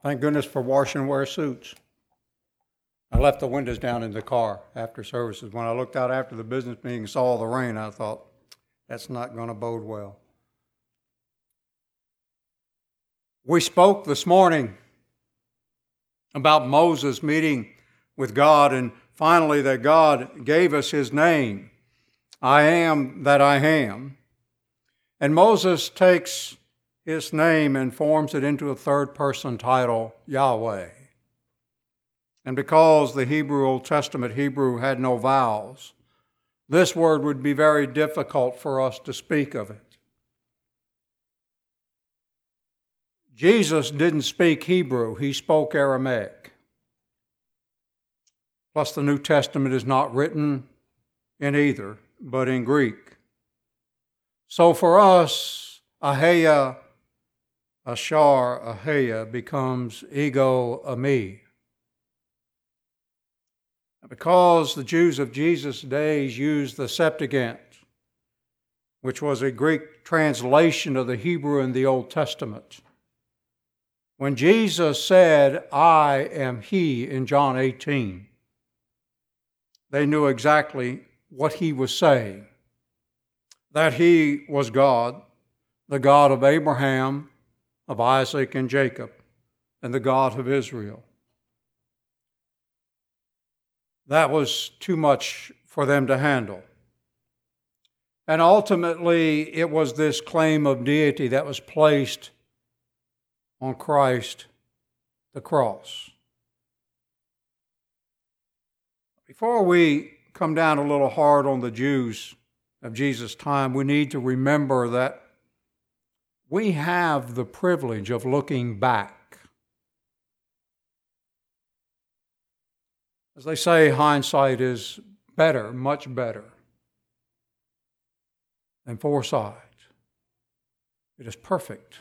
Thank goodness for wash and wear suits. I left the windows down in the car after services. When I looked out after the business meeting and saw the rain, I thought, that's not going to bode well. We spoke this morning about Moses meeting with God, and finally that God gave us his name, I am that I am. And Moses takes his name and forms it into a third-person title, Yahweh. And because the Old Testament Hebrew had no vowels, this word would be very difficult for us to speak of it. Jesus didn't speak Hebrew, he spoke Aramaic. Plus the New Testament is not written in either, but in Greek. So for us, Ahia, Ashar, Ahia becomes ego, ami. Because the Jews of Jesus' days used the Septuagint, which was a Greek translation of the Hebrew in the Old Testament, when Jesus said, I am he in John 18, they knew exactly what he was saying, that he was God, the God of Abraham, of Isaac and Jacob, and the God of Israel. That was too much for them to handle. And ultimately, it was this claim of deity that was placed on Christ, the cross. Before we come down a little hard on the Jews of Jesus' time, we need to remember that we have the privilege of looking back. As they say, hindsight is better, much better than foresight. It is perfect.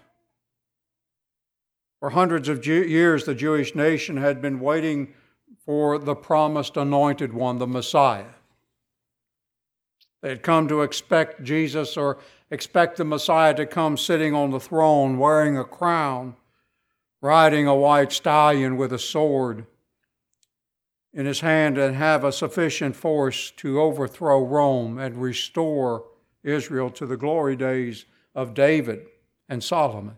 For hundreds of years, the Jewish nation had been waiting for the promised anointed one, the Messiah. They had come to expect Jesus or expect the Messiah to come sitting on the throne, wearing a crown, riding a white stallion with a sword in his hand, and have a sufficient force to overthrow Rome and restore Israel to the glory days of David and Solomon.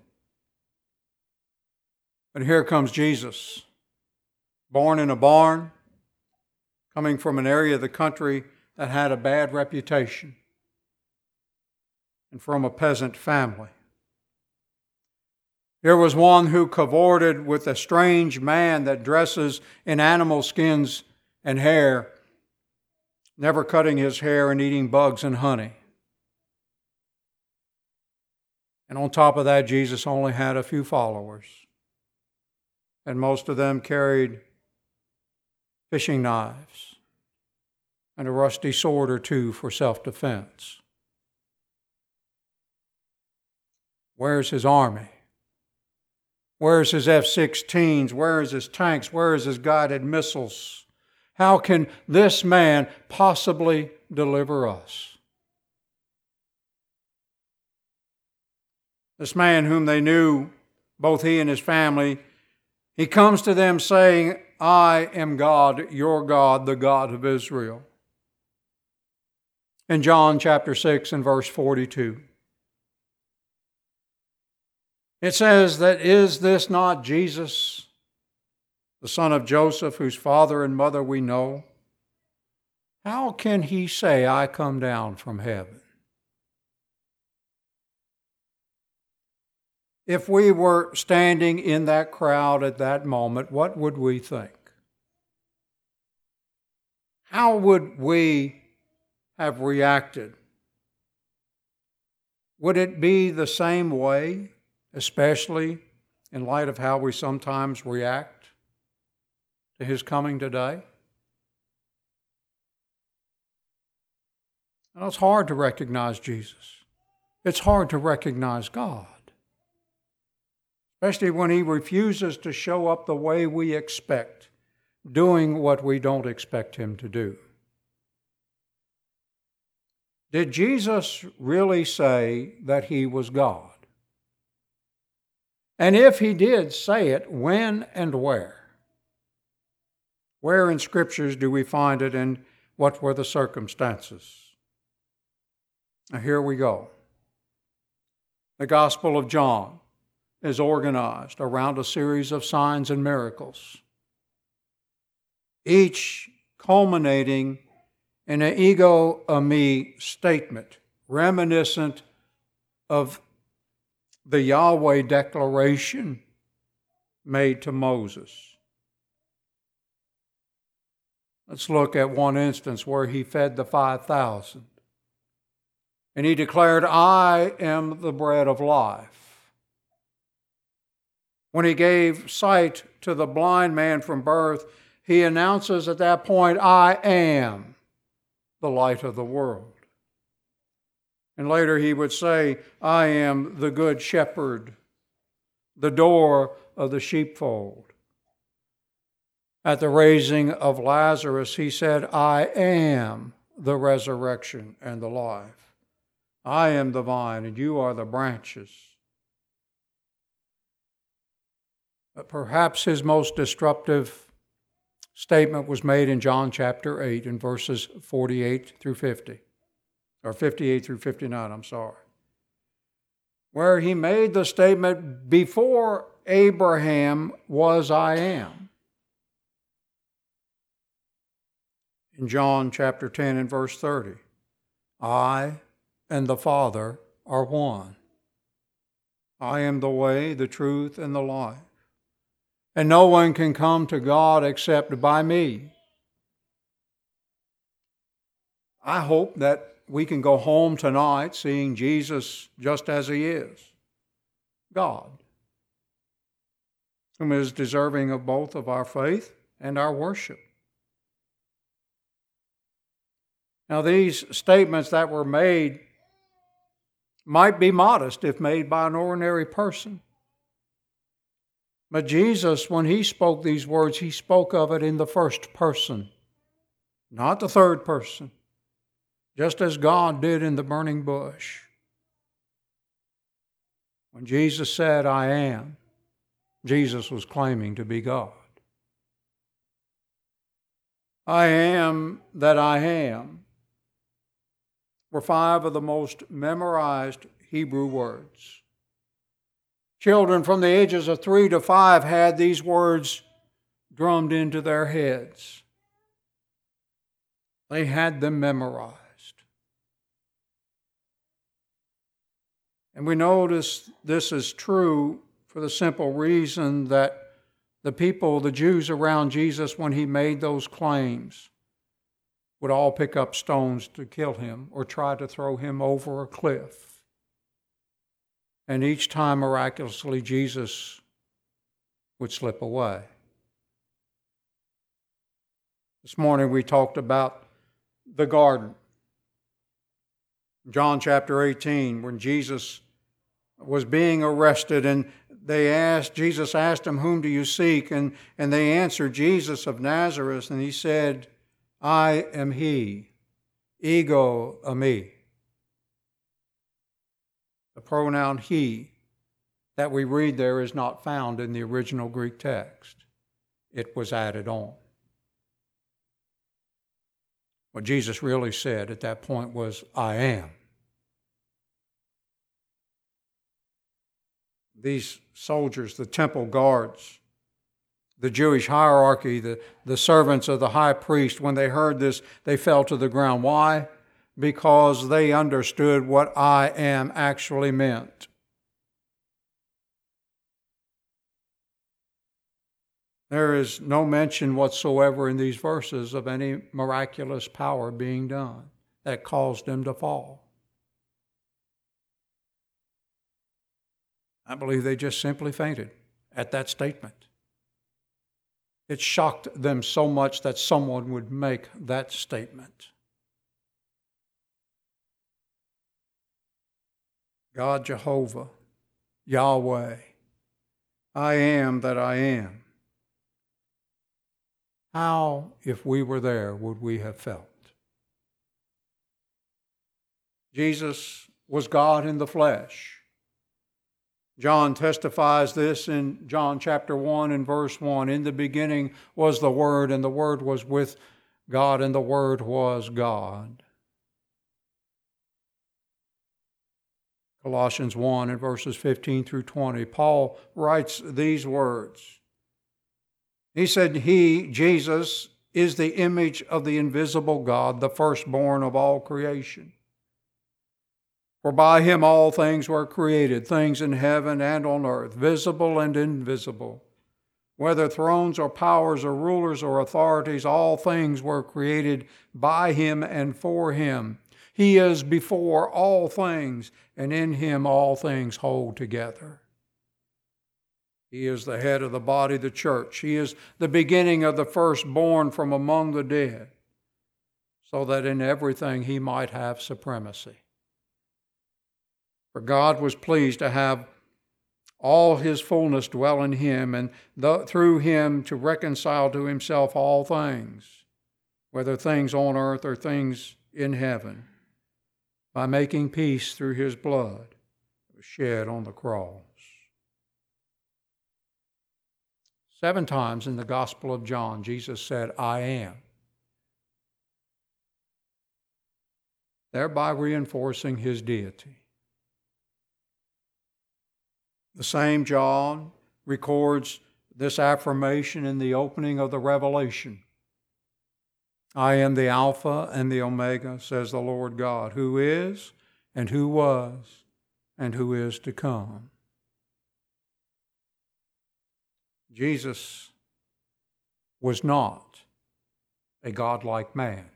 But here comes Jesus, born in a barn, coming from an area of the country that had a bad reputation, and from a peasant family. Here was one who cavorted with a strange man that dresses in animal skins and hair, never cutting his hair and eating bugs and honey. And on top of that, Jesus only had a few followers, and most of them carried fishing knives and a rusty sword or two for self-defense. Where's his army? Where's his F-16s? Where is his tanks? Where is his guided missiles? How can this man possibly deliver us? This man whom they knew, both he and his family, he comes to them saying, I am God, your God, the God of Israel. In John chapter 6 and verse 42. It says that, is this not Jesus, the son of Joseph, whose father and mother we know? How can he say, I come down from heaven? If we were standing in that crowd at that moment, what would we think? How would we have reacted? Would it be the same way, especially in light of how we sometimes react to his coming today? Now, it's hard to recognize Jesus. It's hard to recognize God, especially when he refuses to show up the way we expect, doing what we don't expect him to do. Did Jesus really say that he was God? And if he did say it, when and where? Where in Scriptures do we find it, and what were the circumstances? Now here we go. The Gospel of John is organized around a series of signs and miracles, each culminating in an ego eimi statement, reminiscent of the Yahweh declaration made to Moses. Let's look at one instance where he fed the 5,000. And he declared, I am the bread of life. When he gave sight to the blind man from birth, he announces at that point, I am the light of the world. And later he would say, I am the good shepherd, the door of the sheepfold. At the raising of Lazarus, he said, I am the resurrection and the life. I am the vine, and you are the branches. But perhaps his most disruptive statement was made in John chapter 8 in verses 48 through 50, or 58 through 59, where he made the statement, before Abraham was I am. In John chapter 10 and verse 30, I and the Father are one. I am the way, the truth, and the life. And no one can come to God except by me. I hope that we can go home tonight seeing Jesus just as he is, God, whom is deserving of both of our faith and our worship. Now, these statements that were made might be modest if made by an ordinary person. But Jesus, when he spoke these words, he spoke of it in the first person, not the third person, just as God did in the burning bush. When Jesus said, I am, Jesus was claiming to be God. I am that I am were 5 of the most memorized Hebrew words. Children from the ages of 3 to 5 had these words drummed into their heads. They had them memorized. And we notice this is true for the simple reason that the people, the Jews around Jesus, when he made those claims, would all pick up stones to kill him or try to throw him over a cliff. And each time, miraculously, Jesus would slip away. This morning we talked about the garden. John chapter 18, when Jesus was being arrested and Jesus asked him, whom do you seek? And they answered, Jesus of Nazareth. And he said, I am he, ego eimi. The pronoun he that we read there is not found in the original Greek text. It was added on. What Jesus really said at that point was, I am. These soldiers, the temple guards, the Jewish hierarchy, the servants of the high priest, when they heard this, they fell to the ground. Why? Because they understood what I am actually meant. There is no mention whatsoever in these verses of any miraculous power being done that caused them to fall. I believe they just simply fainted at that statement. It shocked them so much that someone would make that statement. God Jehovah, Yahweh, I am that I am. How, if we were there, would we have felt? Jesus was God in the flesh. John testifies this in John chapter 1 and verse 1. In the beginning was the Word, and the Word was with God, and the Word was God. Colossians 1 and verses 15 through 20, Paul writes these words. He said, He, Jesus, is the image of the invisible God, the firstborn of all creation. For by him all things were created, things in heaven and on earth, visible and invisible. Whether thrones or powers or rulers or authorities, all things were created by him and for him. He is before all things, and in him all things hold together. He is the head of the body, the church. He is the beginning of the firstborn from among the dead, so that in everything he might have supremacy. For God was pleased to have all his fullness dwell in him, and through him to reconcile to himself all things, whether things on earth or things in heaven, by making peace through his blood that was shed on the cross. 7 times in the Gospel of John, Jesus said, I am, thereby reinforcing his deity. The same John records this affirmation in the opening of the Revelation. I am the Alpha and the Omega, says the Lord God, who is and who was and who is to come. Jesus was not a godlike man.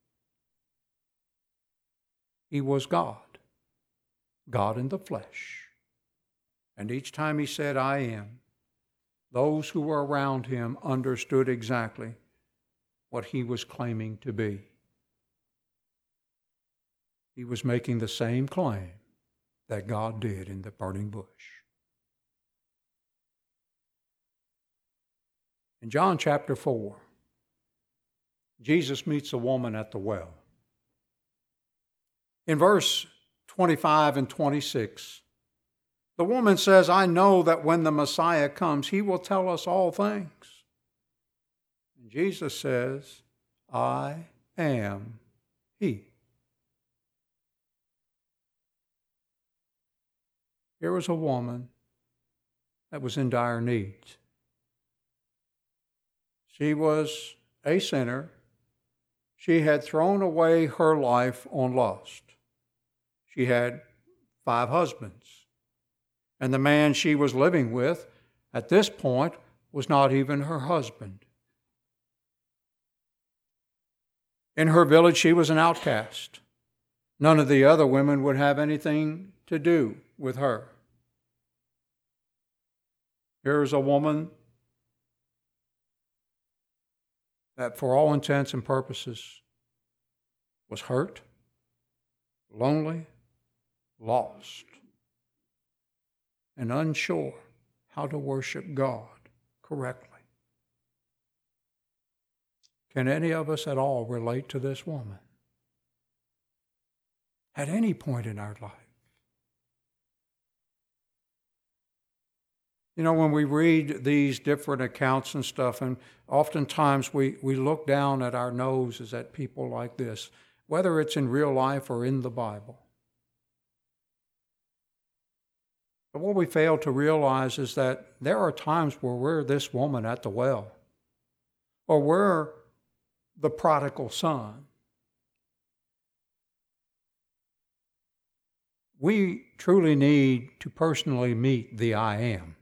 He was God, God in the flesh. And each time he said, I am, those who were around him understood exactly what he was claiming to be. He was making the same claim that God did in the burning bush. In John chapter 4, Jesus meets a woman at the well. In verse 25 and 26, the woman says, I know that when the Messiah comes, he will tell us all things. And Jesus says, I am he. Here was a woman that was in dire need. She was a sinner. She had thrown away her life on lust. She had 5 husbands. And the man she was living with at this point was not even her husband. In her village, she was an outcast. None of the other women would have anything to do with her. Here's a woman that, for all intents and purposes, was hurt, lonely, lost, and unsure how to worship God correctly. Can any of us at all relate to this woman? At any point in our life? You know, when we read these different accounts and stuff, and oftentimes we look down at our noses at people like this, whether it's in real life or in the Bible. But what we fail to realize is that there are times where we're this woman at the well, or we're the prodigal son. We truly need to personally meet the I am.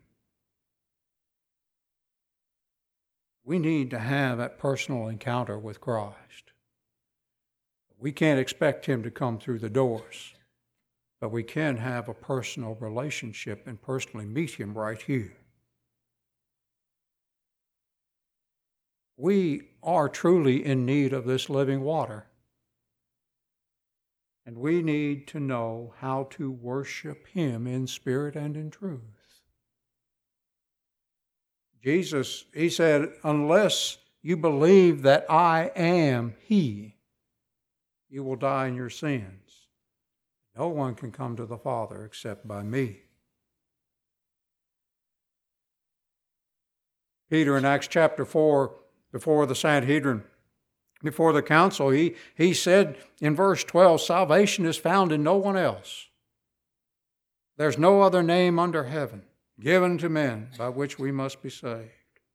We need to have that personal encounter with Christ. We can't expect him to come through the doors, but we can have a personal relationship and personally meet him right here. We are truly in need of this living water, and we need to know how to worship him in spirit and in truth. Jesus, he said, unless you believe that I am he, you will die in your sins. No one can come to the Father except by me. Peter in Acts chapter 4, before the Sanhedrin, before the council, he said in verse 12, salvation is found in no one else. There's no other name under heaven given to men by which we must be saved.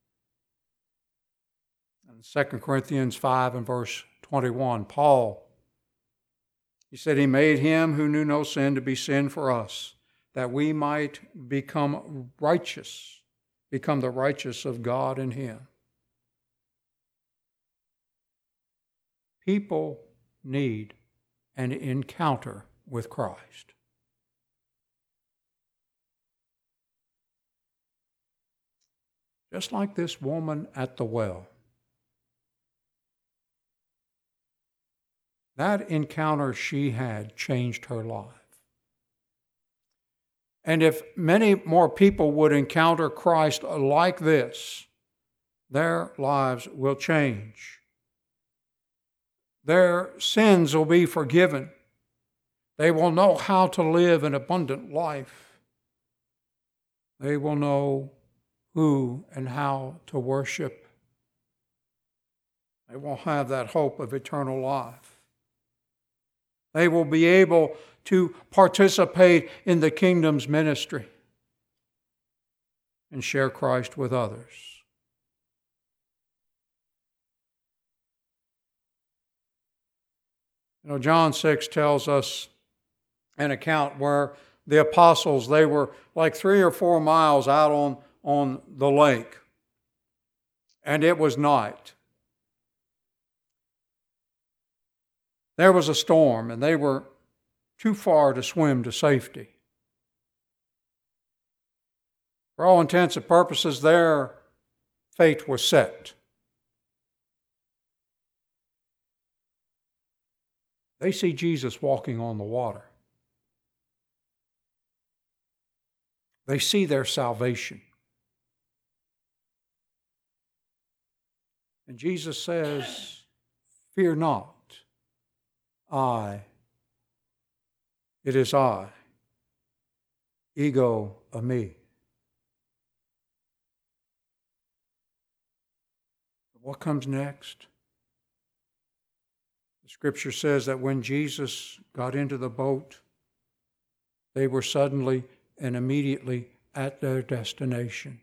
In 2 Corinthians 5 and verse 21, Paul, he said, he made him who knew no sin to be sin for us, that we might become righteous, become the righteous of God in him. People need an encounter with Christ. Just like this woman at the well. That encounter she had changed her life. And if many more people would encounter Christ like this, their lives will change. Their sins will be forgiven. They will know how to live an abundant life. They will know who and how to worship. They will have that hope of eternal life. They will be able to participate in the kingdom's ministry and share Christ with others. You know, John 6 tells us an account where the apostles, they were like 3 or 4 miles out on the lake, and it was night. There was a storm, and they were too far to swim to safety. For all intents and purposes, their fate was set. They see Jesus walking on the water. They see their salvation. And Jesus says, fear not. It is I, ego of me. What comes next? The scripture says that when Jesus got into the boat, they were suddenly and immediately at their destination.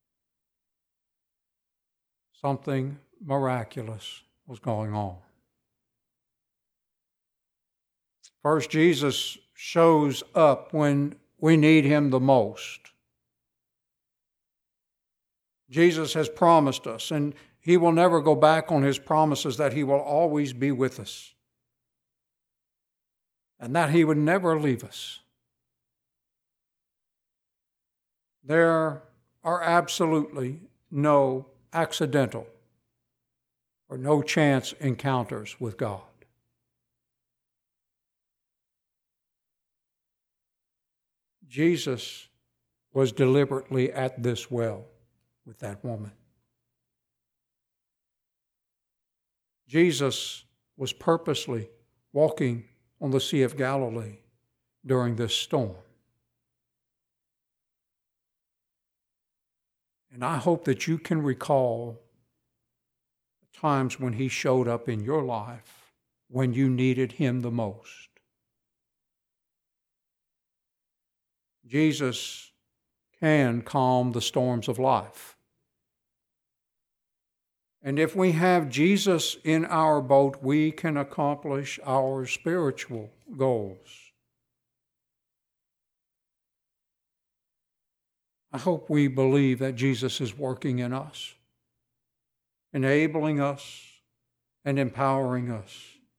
Something miraculous was going on. First, Jesus shows up when we need him the most. Jesus has promised us, and he will never go back on his promises, that he will always be with us and that he would never leave us. There are absolutely no accidental or no chance encounters with God. Jesus was deliberately at this well with that woman. Jesus was purposely walking on the Sea of Galilee during this storm. And I hope that you can recall times when he showed up in your life when you needed him the most. Jesus can calm the storms of life. And if we have Jesus in our boat, we can accomplish our spiritual goals. I hope we believe that Jesus is working in us, enabling us and empowering us.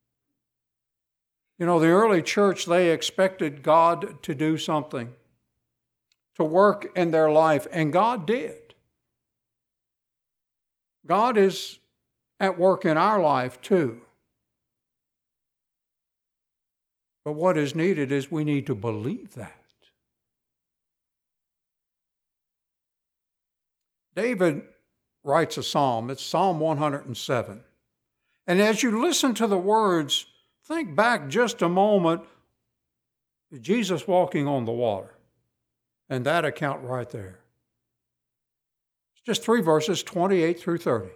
You know, the early church, they expected God to do something, to work in their life, and God did. God is at work in our life too. But what is needed is we need to believe that. David writes a psalm. It's Psalm 107. And as you listen to the words, think back just a moment to Jesus walking on the water. And that account right there. It's just 3 verses, 28 through 30.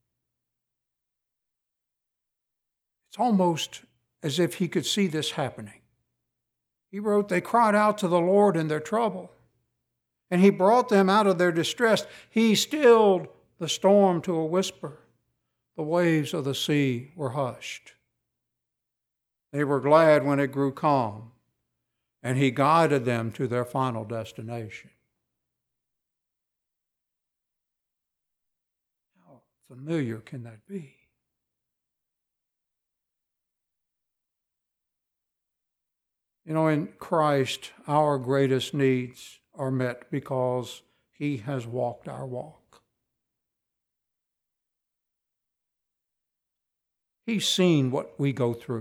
It's almost as if he could see this happening. He wrote, they cried out to the Lord in their trouble, and he brought them out of their distress. He stilled the storm to a whisper. The waves of the sea were hushed. They were glad when it grew calm, and he guided them to their final destination. How familiar can that be? You know, in Christ, our greatest needs are met because he has walked our walk. He's seen what we go through.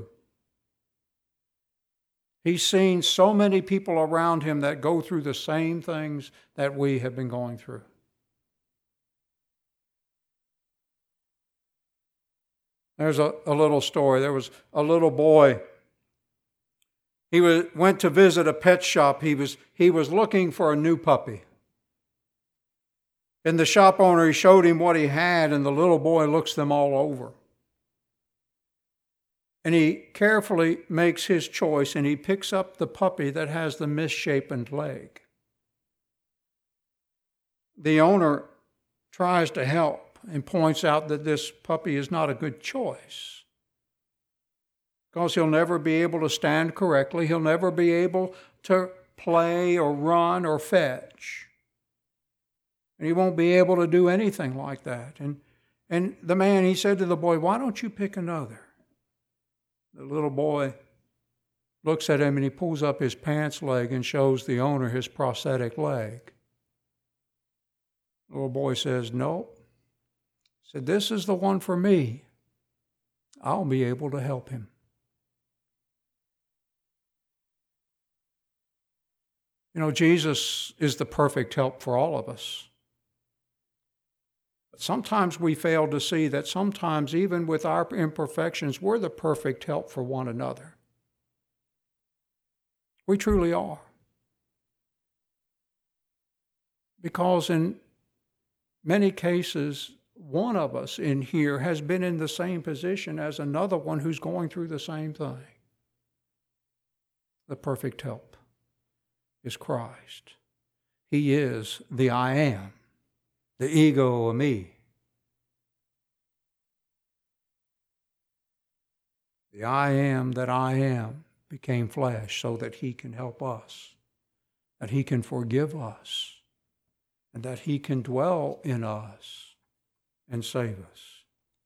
He's seen so many people around him that go through the same things that we have been going through. There's a little story. There was a little boy. He went to visit a pet shop. He was looking for a new puppy. And the shop owner, he showed him what he had, and the little boy looks them all over. And he carefully makes his choice, and he picks up the puppy that has the misshapen leg. The owner tries to help and points out that this puppy is not a good choice, because he'll never be able to stand correctly. He'll never be able to play or run or fetch. And he won't be able to do anything like that. And the man, he said to the boy, why don't you pick another? The little boy looks at him and he pulls up his pants leg and shows the owner his prosthetic leg. The little boy says, no. He said, this is the one for me. I'll be able to help him. You know, Jesus is the perfect help for all of us. But sometimes we fail to see that sometimes, even with our imperfections, we're the perfect help for one another. We truly are. Because in many cases, one of us in here has been in the same position as another one who's going through the same thing. The perfect help is Christ. He is the I am, the ego of me. The I am that I am became flesh so that he can help us, that he can forgive us, and that he can dwell in us and save us.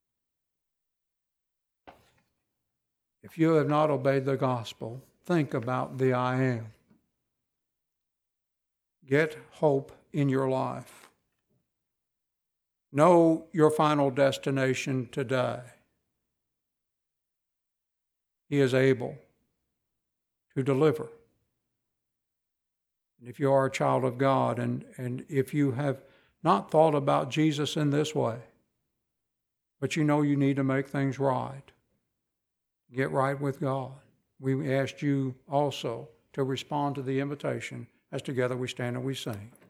If you have not obeyed the gospel, think about the I am. Get hope in your life. Know your final destination today. He is able to deliver. And if you are a child of God, and if you have not thought about Jesus in this way, but you know you need to make things right, get right with God, we ask you also to respond to the invitation as together we stand and we sing.